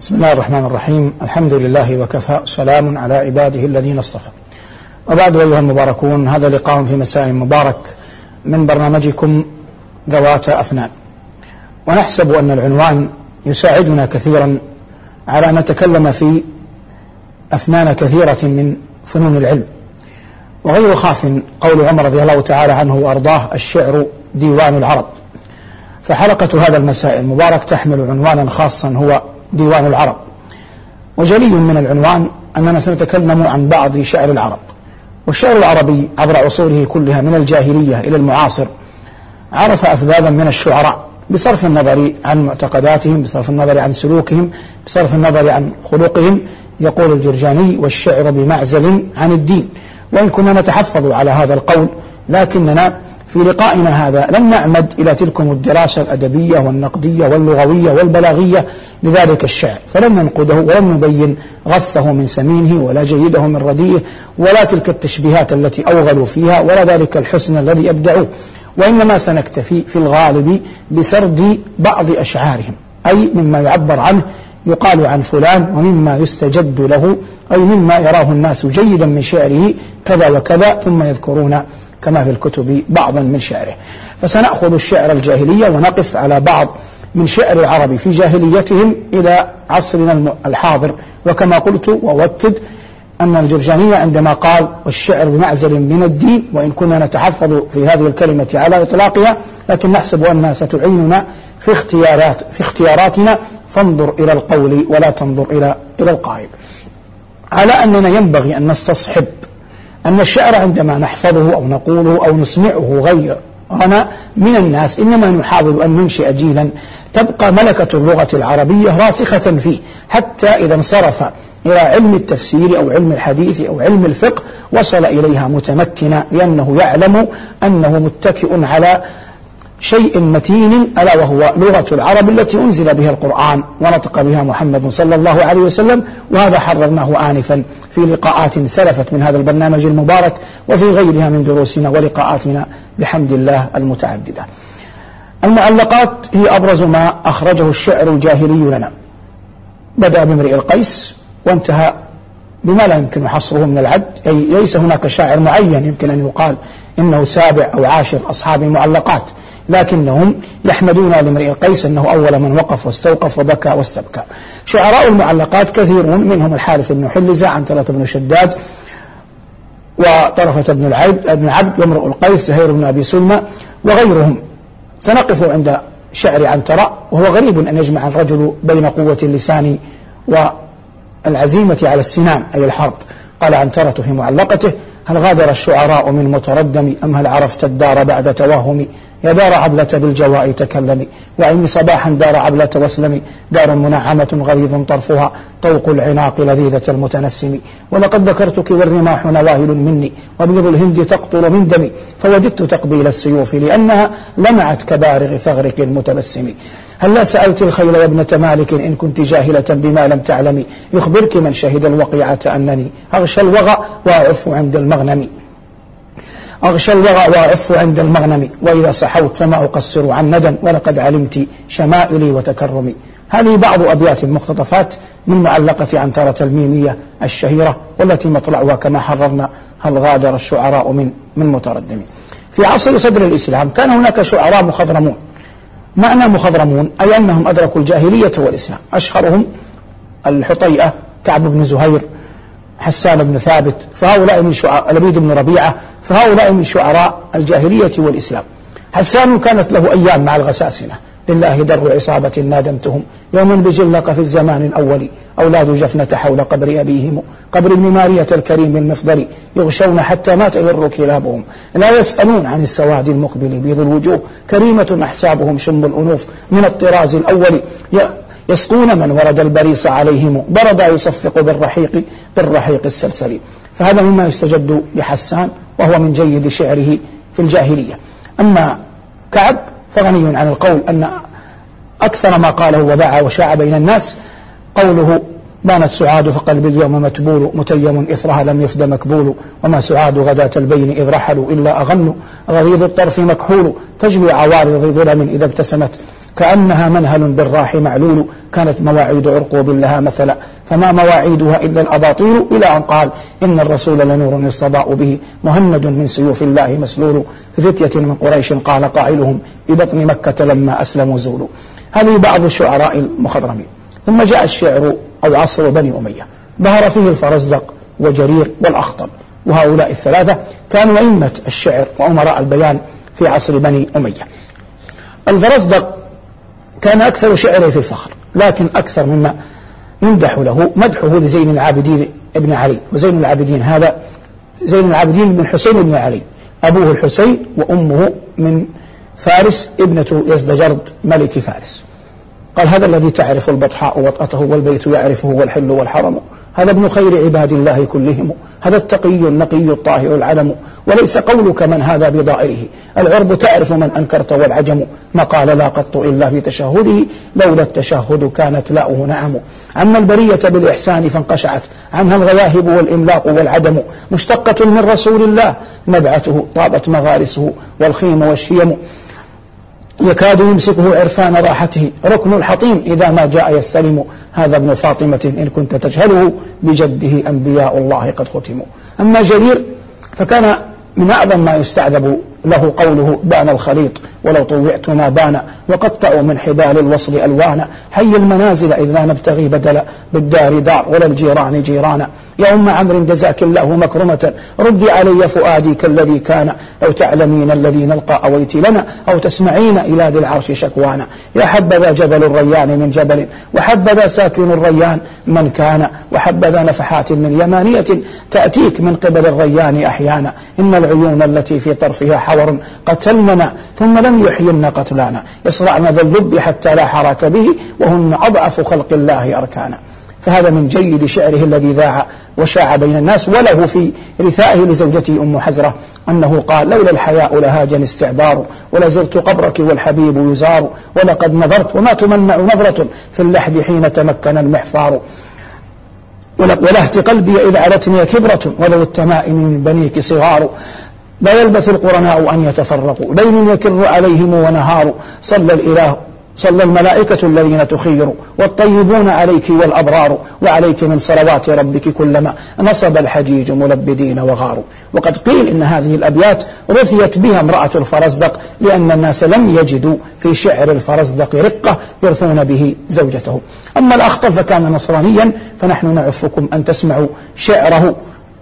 بسم الله الرحمن الرحيم. الحمد لله وكفى، سلام على عباده الذين اصطفى. وبعد أيها المباركون، هذا لقاء في مساء مبارك من برنامجكم ذوات أفنان، ونحسب أن العنوان يساعدنا كثيرا على أن نتكلم في أفنان كثيرة من فنون العلم. وغير خاف قول عمر رضي الله تعالى عنه وأرضاه: الشعر ديوان العرب. فحلقة هذا المساء المبارك تحمل عنوانا خاصا هو ديوان العرب. وجلي من العنوان أننا سنتكلم عن بعض شعر العرب. والشعر العربي عبر عصوره كلها من الجاهلية إلى المعاصر عرف أفذاذا من الشعراء، بصرف النظر عن معتقداتهم، بصرف النظر عن سلوكهم، بصرف النظر عن خلقهم. يقول الجرجاني: والشعر بمعزل عن الدين. وإن كنا نتحفظ على هذا القول، لكننا في لقائنا هذا لن نعمد إلى تلكم الدراسة الأدبية والنقدية واللغوية والبلاغية لذلك الشعر، فلن ننقده ولن نبين غثه من سمينه ولا جيده من رديئه ولا تلك التشبيهات التي أوغلوا فيها ولا ذلك الحسن الذي أبدعوه، وإنما سنكتفي في الغالب بسرد بعض أشعارهم، أي مما يعبر عنه يقال عن فلان، ومما يستجد له، أي مما يراه الناس جيدا من شعره كذا وكذا، ثم يذكرون كما في الكتب بعضا من شعره. فسنأخذ الشعر الجاهلية ونقف على بعض من شعر العرب في جاهليتهم إلى عصرنا الحاضر. وكما قلت وأؤكد أن الجرجاني عندما قال: والشعر بمعزل من الدين، وإن كنا نتحفظ في هذه الكلمة على إطلاقها، لكن نحسب أنها ستعيننا في اختياراتنا، فانظر إلى القول ولا تنظر إلى القائل. على أننا ينبغي أن نستصحب أن الشعر عندما نحفظه أو نقوله أو نسمعه غيرنا من الناس، إنما نحاول أن ننشئ جيلا تبقى ملكة اللغة العربية راسخة فيه، حتى إذا انصرف إلى علم التفسير أو علم الحديث أو علم الفقه وصل إليها متمكنا، لأنه يعلم أنه متكئ على شيء متين، ألا وهو لغة العرب التي أنزل بها القرآن ونطق بها محمد صلى الله عليه وسلم. وهذا حررناه آنفا في لقاءات سلفت من هذا البرنامج المبارك وفي غيرها من دروسنا ولقاءاتنا بحمد الله المتعددة. المعلقات هي أبرز ما أخرجه الشعر الجاهلي لنا، بدأ بامرئ القيس وانتهى بما لا يمكن حصره من العد، أي ليس هناك شاعر معين يمكن أن يقال إنه سابع أو عاشر أصحاب المعلقات، لكنهم يحمدون لامرئ القيس أنه أول من وقف واستوقف وبكى واستبكى. شعراء المعلقات كثيرون، منهم الحارث بن حلزة، عنترة بن شداد، وطرفة بن عبد، وامرؤ القيس، زهير بن أبي سلمى وغيرهم. سنقف عند شعر عنترة، وهو غريب أن يجمع الرجل بين قوة اللسان والعزيمة على السنان، أي الحرب. قال عنترة في معلقته: هل غادر الشعراء من متردم، أم هل عرفت الدار بعد توهم؟ يا دار عبلة بالجواء تكلمي، وعيني صباحا دار عبلة واسلمي، دار منعمة غليظ طرفها، طوق العناق لذيذة المتنسم، ولقد ذكرتك والرماح نواهل مني، وبيض الهند تقطر من دمي، فوددت تقبيل السيوف لأنها لمعت كبارغ ثغرك المتبسم. هلا سألت الخيل يا ابنة مالك إن كنت جاهلة بما لم تعلمي، يخبرك من شهد الوقيعة أنني أغشى الوغى وأعف عند المغنم، وإذا صحوت فما أقصر عن ندى، ولقد علمت شمائلي وتكرمي. هذه بعض أبيات مقتطفات من معلقة عنترة الميمية الشهيرة، والتي مطلعها كما حررنا: هل غادر الشعراء من متردم. في عصر صدر الإسلام كان هناك شعراء مخضرمون. معنى مخضرمون أي أنهم أدركوا الجاهلية والإسلام. أشهرهم الحطيئة، كعب بن زهير، حسان بن ثابت، فهؤلاء من شعراء لبيد بن ربيعة، فهؤلاء من شعراء الجاهلية والإسلام. حسان كانت له أيام مع الغساسنة: لله در عصابة نادمتهم يوما بجلق في الزمان الأول، أولاد جفنة حول قبر أبيهم، قبر ابن مارية الكريم المفضل، يغشون حتى ما تغر كلابهم، لا يسألون عن السواد المقبل بيض الوجوه، كريمة أحسابهم شم الأنوف من الطراز الأول، يسقون من ورد البريص عليهم، بردا يصفق بالرحيق السلسل. فهذا مما يستجد لحسان، وهو من جيد شعره في الجاهلية. أما كعب فغني عن القول أن أكثر ما قاله وذاع وشاع بين الناس قوله: بانت سعاد فقلبي اليوم متبول، متيم إثرها لم يفد مكبول، وما سعاد غداة البين إذ رحلوا إلا أغنوا، غليظ الطرف مكحول، تجلو عوارض ظلم إذا ابتسمت، كأنها منهل بالراح معلول، كانت مواعيد عرقوب لها مثلا، فما مواعيدها إلا الأباطيل، إلى أن قال إن الرسول لنور يستضاء به مهند من سيوف الله مسلول، في فتية من قريش قال قائلهم ببطن مكة لما أسلموا زولوا. هذه بعض الشعراء المخضرمين. ثم جاء الشعر أو عصر بني أمية، ظهر فيه الفرزدق وجرير والأخطل، وهؤلاء الثلاثة كانوا أئمة الشعر وأمراء البيان في عصر بني أمية. الفرزدق كان أكثر شعره في الفخر، لكن أكثر مما يمدح له مدحه لزين العابدين ابن علي. وزين العابدين هذا زين العابدين بن حسين بن علي، أبوه الحسين وأمه من فارس ابنة يزدجرد ملك فارس. قال هذا الذي تعرف البطحاء وطأته والبيت يعرفه والحل والحرم، هذا ابن خير عباد الله كلهم، هذا التقي النقي الطاهر العلم، وليس قولك من هذا بضائره، العرب تعرف من أنكرت والعجم، ما قال لا قط إلا في تشهده، لولا التشهد كانت لاؤه نعم. عم البرية بالإحسان فانقشعت عنها الغواهب والإملاق والعدم، مشتقة من رسول الله نبعته طابت مغارسه والخيم والشيم، يكاد يمسكه عرفان راحته ركن الحطيم إذا ما جاء يستلم، هذا ابن فاطمة إن كنت تجهله بجده أنبياء الله قد ختموا. أما جرير فكان من أعظم ما يستعذب له قوله بان الخليط ولو طوعت ما بان، وقطعوا من حبال الوصل ألوانا، حي المنازل إذ لا نبتغي بدلا بالدار دار ولا الجيران جيرانا، يا أم عمرو جزاك الله مكرمة ردي علي فؤادي كالذي كان، لو تعلمين الذي نلقى أويت لنا أو تسمعين إلى ذي العرش شكوانا، يا حبذا جبل الريان من جبل وحبذا ساكن الريان من كان، وحبذا نفحات من يمانية تأتيك من قبل الريان أحيانا، إن العيون التي في طرفها حور قتلنا ثم لم يحين قتلانا، يصرعن ذا اللب حتى لا حراك به وهن أضعف خلق الله أركانا. فهذا من جيد شعره الذي ذاع وشاع بين الناس. وله في رثائه لزوجته أم حزرة أنه قال لولا الحياء لهاجني استعبار، ولزرت قبرك والحبيب يزار، ولقد نظرت وما تمنع نظرة في اللحد حين تمكن المحفار، ولهت قلبي إذ علتني كبرة ولو التمائم من بنيك صغار، لا يلبث القرناء أن يتفرقوا ليل يكر عليهم ونهار، صلى الملائكة الذين تخير والطيبون عليك والأبرار، وعليك من صلوات ربك كلما نصب الحجيج ملبدين وغاروا. وقد قيل إن هذه الأبيات رثيت بها امرأة الفرزدق، لأن الناس لم يجدوا في شعر الفرزدق رقة يرثون به زوجته. أما الأخطل فكان نصرانيا، فنحن نعفكم أن تسمعوا شعره.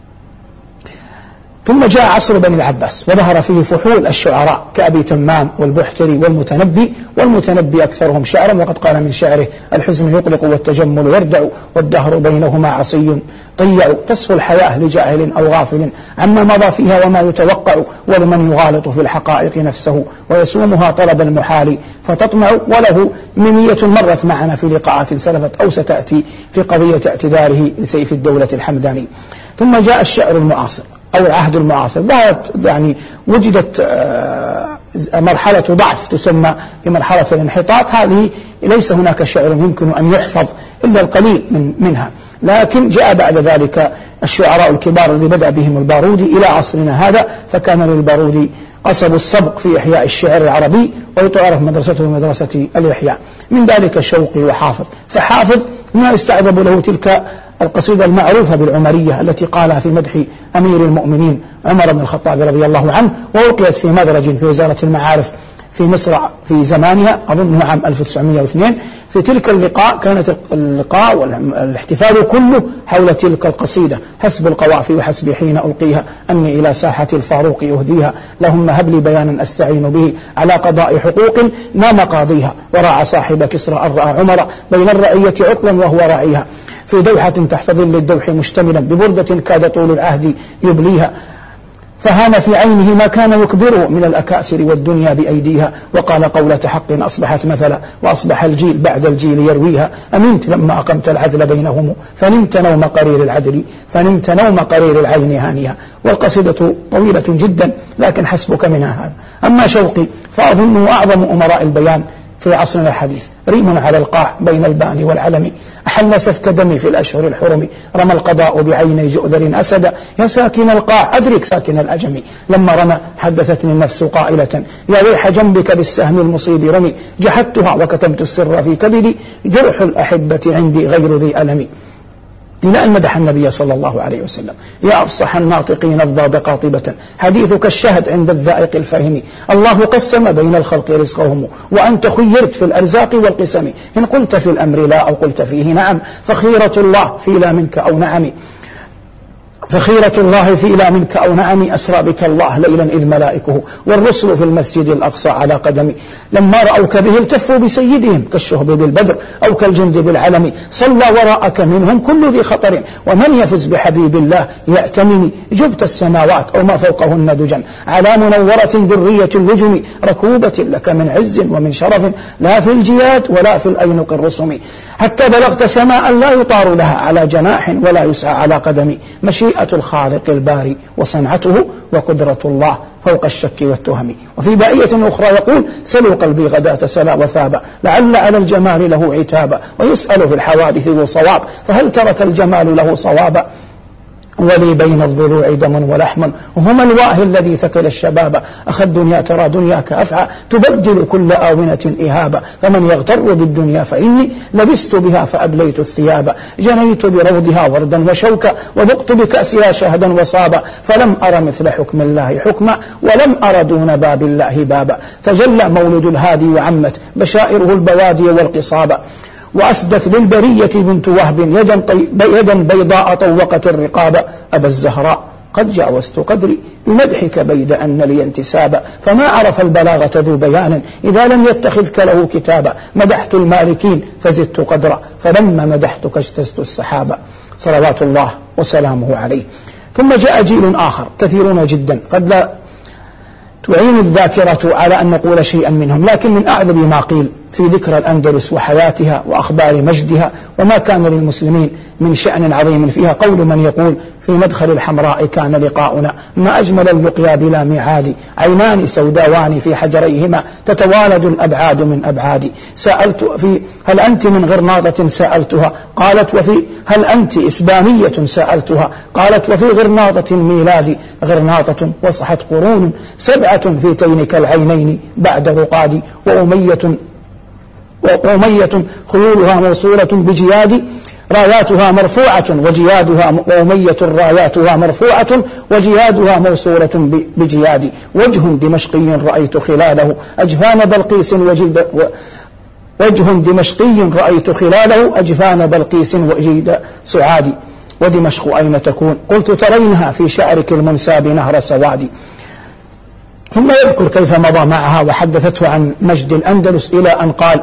ثم جاء عصر بني العباس وظهر فيه فحول الشعراء كأبي تمام والبحتري والمتنبي أكثرهم شعرا، وقد قال من شعره الحزن يقلق والتجمل يردع، والدهر بينهما عصي طيع، تصفو الحياة لجاهل أو غافل عما مضى فيها وما يتوقع، ولمن يغالط في الحقائق نفسه ويسومها طلب المحال فتطمع، وله منية مرت معنا في لقاءات سلفت أو ستأتي في قضية اعتذاره لسيف الدولة الحمداني. ثم جاء الشعر المعاصر أو العهد المعاصر، وجدت مرحلة ضعف تسمى بمرحلة الانحطاط، هذه ليس هناك شعر يمكن أن يحفظ إلا القليل منها، لكن جاء بعد ذلك الشعراء الكبار اللي بدأ بهم البارودي إلى عصرنا هذا، فكان للبارودي قصب السبق في إحياء الشعر العربي، ويتعرف مدرسته مدرسة الإحياء، من ذلك شوقي وحافظ. فحافظ ما يستعذب له تلك القصيدة المعروفة بالعمرية التي قالها في مدح أمير المؤمنين عمر بن الخطاب رضي الله عنه، وألقيت في مدرج في وزارة المعارف في مصر في زمانها أظنه عام 1902. في تلك اللقاء كانت اللقاء والاحتفال كله حول تلك القصيدة، حسب القوافي وحسب حين ألقيها أني إلى ساحة الفاروق أهديها، لهم هب لي بيانا أستعين به على قضاء حقوق نام قاضيها، وراعى صاحب كسرى أن رأى عمر بين الرعية عطلا وهو راعيها، في دوحة تحت ظل الدوح مشتملا ببردة كاد طول العهد يبليها، فهان في عينه ما كان يكبره من الأكاسر والدنيا بأيديها، وقال قولة حق أصبحت مثلا وأصبح الجيل بعد الجيل يرويها، أمنت لما أقمت العدل بينهم فنمت نوم قرير العدل فنمت نوم قرير العين هانيها. والقصيدة طويلة جدا لكن حسبك منها هذا. أما شوقي فأظنه أعظم أمراء البيان في عصرنا الحديث، ريم على القاع بين البان والعلم، أحل سفك دمي في الأشهر الحرم، رمى القضاء بعيني جؤذر أسدا، يا ساكن القاع أدرك ساكن الأجم، لما رمى حدثتني النفس قائلة يا ويح جنبك بالسهم المصيب رمي، جحدتها وكتمت السر في كبدي، جرح الأحبة عندي غير ذي ألم. إلى أن مدح النبي صلى الله عليه وسلم، يا أفصح الناطقين الضاد قاطبة، حديثك الشهد عند الذائق الفاهم، الله قسم بين الخلق رزقهم، وأنت خيرت في الأرزاق والقسم، إن قلت في الأمر لا أو قلت فيه نعم، فخيرة الله في لا منك أو نعم، فخيرة الله في لا منك أو نعم، أسرى بك الله ليلا إذ ملائكه والرسل في المسجد الأقصى على قدمي، لما رأوك به التفوا بسيدهم كالشهب بالبدر أو كالجند بالعلم، صلى وراءك منهم كل ذي خطر، ومن يفز بحبيب الله يأتمني، جبت السماوات أو ما فوقهن دجا، على منورة ذرية اللجم، ركوبة لك من عز ومن شرف، لا في الجياد ولا في الأينق الرسم، حتى بلغت سماء لا يطار لها على جناح ولا يسعى على قدم، مشيئة الخالق الباري وصنعته وقدرة الله فوق الشك والتهم. وفي بائية أخرى يقول سلوا قلبي غداة سلا وثابا، لعل على الجمال له عتابا، ويسأل في الحوادث ذو صواب، فهل ترك الجمال له صوابا، ولي بين الضلوع دم ولحم، وهما الواه الذي ثكل الشباب، أخى الدنيا ترى دنياك أفعى، تبدل كل آونة إهابا، فمن يغتر بالدنيا فإني لبست بها فأبليت الثياب، جنيت بروضها وردا وشوكا، وذقت بكأسها شهدا وصابا، فلم أر مثل حكم الله حكما، ولم أر دون باب الله بابا، تجلى مولد الهادي وعمت بشائره البوادي والقصابا، وأسدت للبرية بنت وهب يدا بيضاء طوقت الرقاب، أبا الزهراء قد جاوزت قدري بمدحك بيد أن لي انتسابا، فما عرف البلاغة ذو بيان إذا لم يتخذك له كتابا، مدحت المالكين فزدت قدرا، فلما مدحتك اجتزت السحابا، صلوات الله وسلامه عليه. ثم جاء جيل آخر كثيرون جدا قد لا تعين الذاكرة على أن نقول شيئا منهم، لكن من أعذب ما قيل في ذكر الأندلس وحياتها وأخبار مجدها وما كان للمسلمين من شأن عظيم فيها، قول من يقول في مدخل الحمراء كان لقاؤنا، ما أجمل اللقيا بلا ميعاد، عينان سوداوان في حجريهما تتوالد الأبعاد من أبعادي، سألت في هل أنت من غرناطة سألتها، قالت وفي هل أنت إسبانية سألتها، قالت وفي غرناطة ميلادي، غرناطة وصحت قرون 7 في تينك العينين بعد رقادي، وأمية خيولها موصولة بجياد راياتها مرفوعة وجيادها، وأمية راياتها مرفوعة وجيادها موصولة بجياد، وجه دمشقي رأيت خلاله أجفان بلقيس وجه دمشقي رأيت خلاله أجفان بلقيس وجيد سعادي، ودمشق أين تكون، قلت ترينها في شعرك المنساب نهر سوادي. ثم يذكر كيف مضى معها وحدثته عن مجد الأندلس إلى أن قال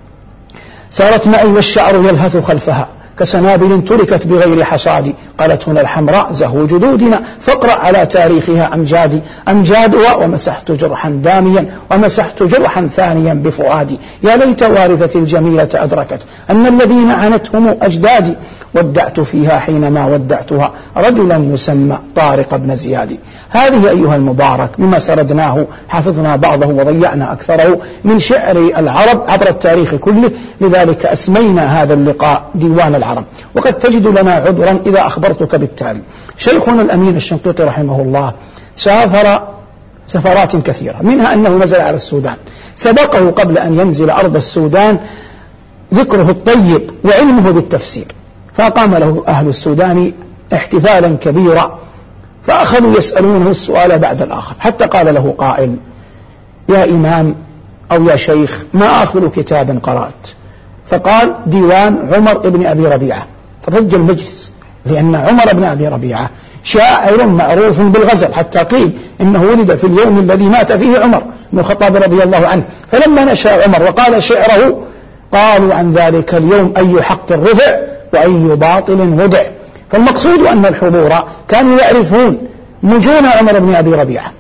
سارت معي والشعر يلهث خلفها كسنابل تركت بغير حصاد، قالت هنا الحمراء زهو جدودنا فاقرأ على تاريخها أمجادها، ومسحت جرحا داميا ومسحت جرحا ثانيا بفؤادي، يا ليت وارثتي الجميلة أدركت أن الذين عنتهم أجدادي، ودعت فيها حينما ودعتها رجلا يسمى طارق بن زياد. هذه أيها المبارك مما سردناه حفظنا بعضه وضيعنا أكثره من شعر العرب عبر التاريخ كله، لذلك أسمينا هذا اللقاء ديوان العرب. وقد تجد لنا عذرا إذا أخبرتك بالتالي. شيخنا الأمين الشنقيطي رحمه الله سافر سفرات كثيرة، منها أنه نزل على السودان، سبقه قبل أن ينزل أرض السودان ذكره الطيب وعلمه بالتفسير، فقام له أهل السودان احتفالا كبيرا، فأخذوا يسألونه السؤال بعد الآخر، حتى قال له قائل يا إمام أو يا شيخ ما آخر كتاب قرأت؟ فقال ديوان عمر بن أبي ربيعة، فرج المجلس، لأن عمر بن أبي ربيعة شاعر معروف بالغزل، حتى قيل إنه ولد في اليوم الذي مات فيه عمر بن الخطاب رضي الله عنه، فلما نشأ عمر وقال شعره قالوا عن ذلك اليوم أي حق رفع وأي باطل وضع. فالمقصود أن الحضور كانوا يعرفون مجون عمر بن أبي ربيعة،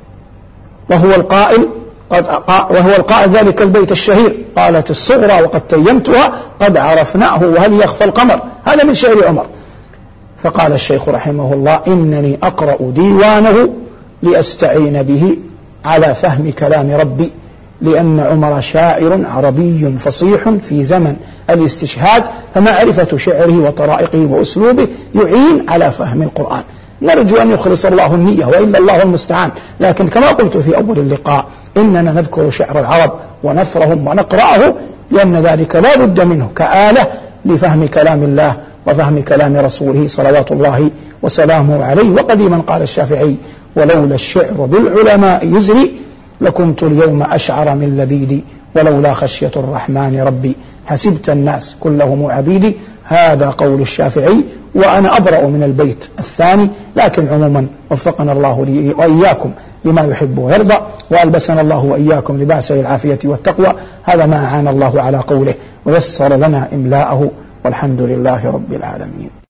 وهو القائل ذلك البيت الشهير، قالت الصغرى وقد تيمتها قد عرفناه وهل يخفى القمر، هذا من شعر عمر. فقال الشيخ رحمه الله إنني أقرأ ديوانه لأستعين به على فهم كلام ربي، لأن عمر شاعر عربي فصيح في زمن الاستشهاد، فمعرفة شعره وطرائقه وأسلوبه يعين على فهم القرآن. نرجو أن يخلص الله النية، وإلا الله المستعان. لكن كما قلت في أول اللقاء إننا نذكر شعر العرب ونثرهم ونقرأه، لأن ذلك لا بد منه كآلة لفهم كلام الله وفهم كلام رسوله صلوات الله وسلامه عليه. وقديما قال الشافعي: ولولا الشعر بالعلماء يزري لكنت اليوم أشعر من لبيدي، ولولا خشية الرحمن ربي حسبت الناس كلهم عبيدي. هذا قول الشافعي، وأنا أبرأ من البيت الثاني. لكن عموما وفقنا الله لي وإياكم لما يحب ويرضى، وألبسنا الله وإياكم لباس العافية والتقوى. هذا ما أعان الله على قوله ويسر لنا إملاءه، والحمد لله رب العالمين.